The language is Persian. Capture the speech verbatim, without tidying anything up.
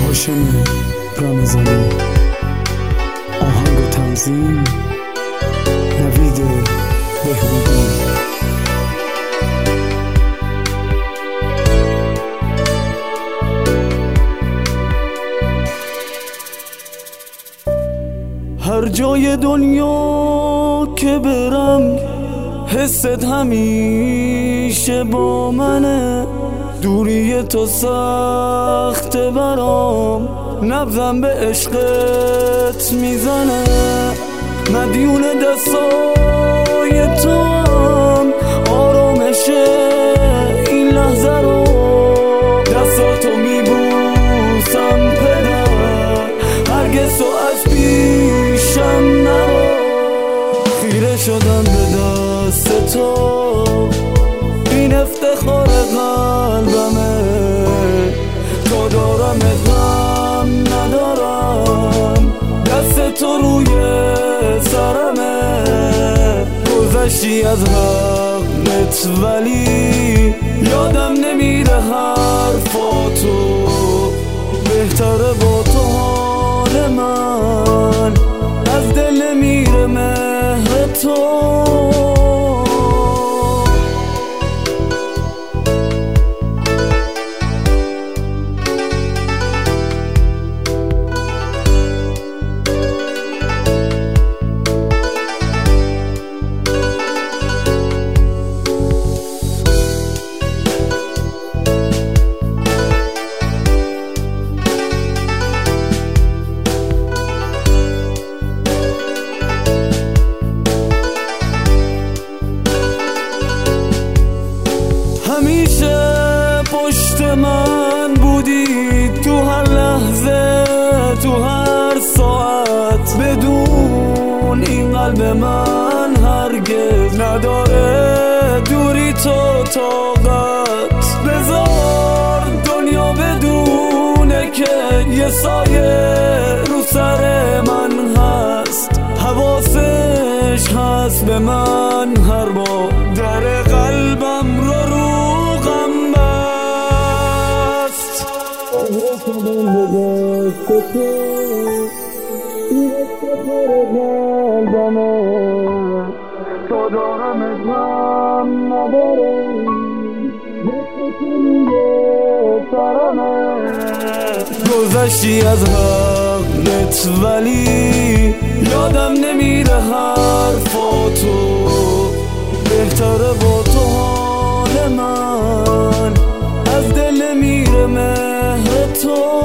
هاشم رمضانی. آهنگ و تنظیم نوید بهبودی. هر جای دنیا که برم حست همیشه با منه، دوری تو سخت برام، نبضم به عشقت میزنه، مدیون دستای تو هم، آرامش این لحظه رو دستاتو میبوسم پدر، هرگز تو از پیشم نرو، خیره شدم به دست تو، این افتخار قلبمه، تو دارم غم ندارم، دست تو روی سرمه، گذشتی از حقت ولی یادم نمیره حرفاتو، بهتره با تو حال من، از دل نمیره مهر تو. همیشه پشت من بودی، تو هر لحظه، تو هر ساعت، بدون این قلب من هرگز نداره دوری تو طاقت، بذار دنیا بدونه که یه سایه رو سر من هست، حواسش هست به من هر بار در قلبم رو رو تو دارم ازم نداره، گذشتی از حقت ولی یادم نمیره حرفاتو، بهتره با تو حال من، از دل نمیره مهر تو.